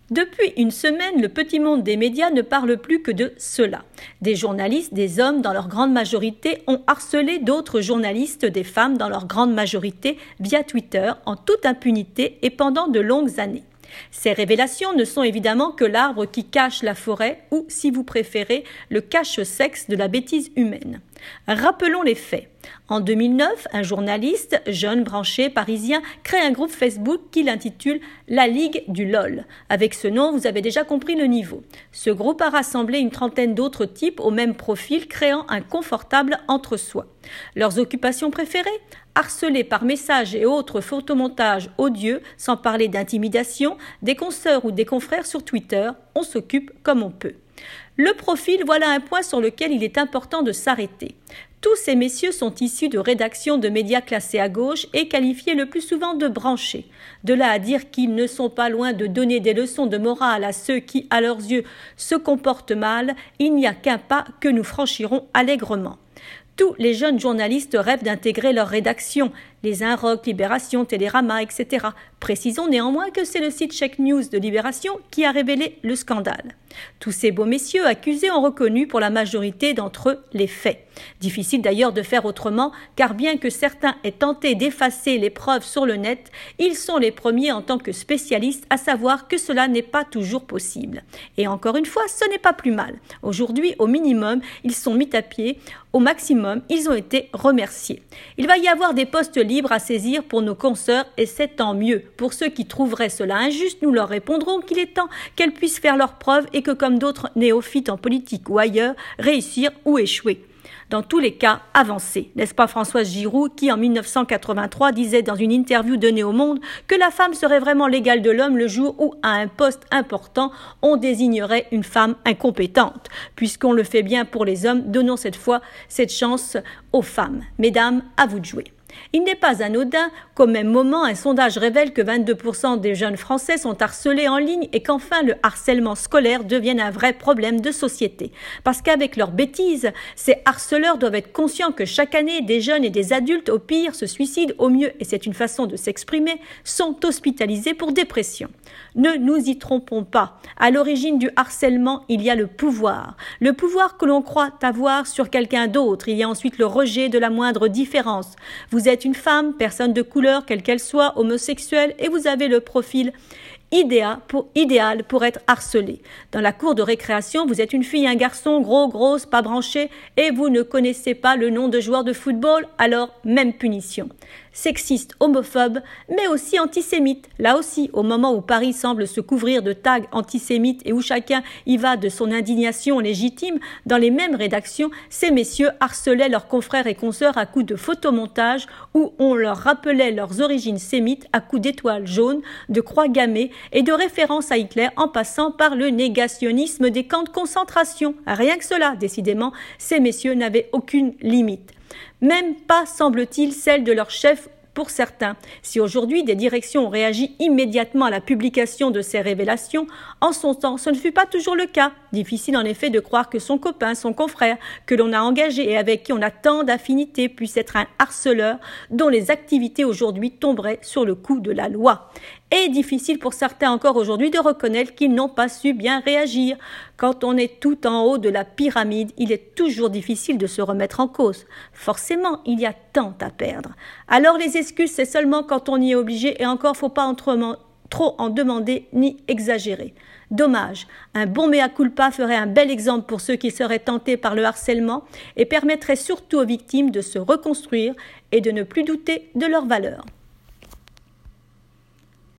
Depuis une semaine, le petit monde des médias ne parle plus que de cela. Des journalistes, des hommes dans leur grande majorité, ont harcelé d'autres journalistes, des femmes dans leur grande majorité, via Twitter, en toute impunité et pendant de longues années. Ces révélations ne sont évidemment que l'arbre qui cache la forêt ou, si vous préférez, le cache-sexe de la bêtise humaine. Rappelons les faits. En 2009, un journaliste, jeune, branché, parisien, crée un groupe Facebook qu'il intitule « La Ligue du LOL ». Avec ce nom, vous avez déjà compris le niveau. Ce groupe a rassemblé une trentaine d'autres types au même profil, créant un confortable entre-soi. Leurs occupations préférées ? Harcelés par messages et autres photomontages odieux, sans parler d'intimidation, des consoeurs ou des confrères sur Twitter, on s'occupe comme on peut. Le profil, voilà un point sur lequel il est important de s'arrêter. Tous ces messieurs sont issus de rédactions de médias classés à gauche et qualifiés le plus souvent de branchés. De là à dire qu'ils ne sont pas loin de donner des leçons de morale à ceux qui, à leurs yeux, se comportent mal, il n'y a qu'un pas que nous franchirons allègrement. Tous les jeunes journalistes rêvent d'intégrer leur rédaction, les Inrock, Libération, Télérama, etc. Précisons néanmoins que c'est le site Check News de Libération qui a révélé le scandale. Tous ces beaux messieurs accusés ont reconnu pour la majorité d'entre eux les faits. Difficile d'ailleurs de faire autrement, car bien que certains aient tenté d'effacer les preuves sur le net, ils sont les premiers en tant que spécialistes à savoir que cela n'est pas toujours possible. Et encore une fois, ce n'est pas plus mal. Aujourd'hui, au minimum, ils sont mis à pied. Au maximum, ils ont été remerciés. Il va y avoir des postes libres à saisir pour nos consoeurs et c'est tant mieux. Pour ceux qui trouveraient cela injuste, nous leur répondrons qu'il est temps qu'elles puissent faire leurs preuves et que comme d'autres néophytes en politique ou ailleurs, réussir ou échouer. Dans tous les cas, avancer. N'est-ce pas Françoise Giroud qui, en 1983, disait dans une interview donnée au Monde que la femme serait vraiment l'égale de l'homme le jour où, à un poste important, on désignerait une femme incompétente. Puisqu'on le fait bien pour les hommes, donnons cette fois cette chance aux femmes. Mesdames, à vous de jouer. Il n'est pas anodin qu'au même moment, un sondage révèle que 22% des jeunes Français sont harcelés en ligne et qu'enfin le harcèlement scolaire devienne un vrai problème de société. Parce qu'avec leurs bêtises, ces harceleurs doivent être conscients que chaque année, des jeunes et des adultes, au pire, se suicident, au mieux, et c'est une façon de s'exprimer, sont hospitalisés pour dépression. Ne nous y trompons pas. À l'origine du harcèlement, il y a le pouvoir. Le pouvoir que l'on croit avoir sur quelqu'un d'autre. Il y a ensuite le rejet de la moindre différence. Vous êtes une femme, personne de couleur, quelle qu'elle soit, homosexuelle, et vous avez le profil idéal pour être harcelé. Dans la cour de récréation, vous êtes une fille, un garçon, gros, grosse, pas branché, et vous ne connaissez pas le nom de joueur de football, alors même punition. Sexiste, homophobe, mais aussi antisémite. Là aussi, au moment où Paris semble se couvrir de tags antisémites et où chacun y va de son indignation légitime, dans les mêmes rédactions, ces messieurs harcelaient leurs confrères et consoeurs à coups de photomontages où on leur rappelait leurs origines sémites à coups d'étoiles jaunes, de croix gammées et de références à Hitler en passant par le négationnisme des camps de concentration. Rien que cela, décidément, ces messieurs n'avaient aucune limite. Même pas, semble-t-il, celle de leur chef pour certains. Si aujourd'hui des directions ont réagi immédiatement à la publication de ces révélations, en son temps, ce ne fut pas toujours le cas. Difficile en effet de croire que son copain, son confrère, que l'on a engagé et avec qui on a tant d'affinités puisse être un harceleur dont les activités aujourd'hui tomberaient sur le coup de la loi. Et difficile pour certains encore aujourd'hui de reconnaître qu'ils n'ont pas su bien réagir. Quand on est tout en haut de la pyramide, il est toujours difficile de se remettre en cause. Forcément, il y a tant à perdre. Alors les excuses, c'est seulement quand on y est obligé et encore faut pas trop en demander ni exagérer. Dommage, un bon mea culpa ferait un bel exemple pour ceux qui seraient tentés par le harcèlement et permettrait surtout aux victimes de se reconstruire et de ne plus douter de leur valeur.